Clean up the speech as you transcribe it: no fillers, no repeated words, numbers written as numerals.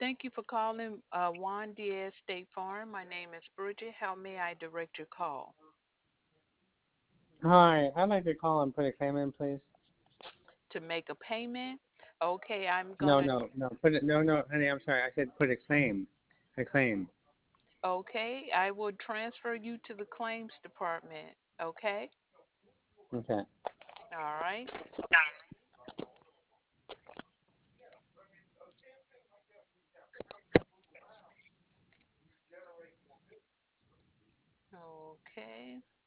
Thank you for calling Juan Diaz State Farm. My name is Bridget. How may I direct your call? Hi, I'd like to call and put a claim in, please. To make a payment? Okay, I'm No, gonna. no, no. Put it. No, no, honey. I'm sorry. I said put a claim. A claim. Okay, I will transfer you to the claims department. Okay? Okay. All right. Okay.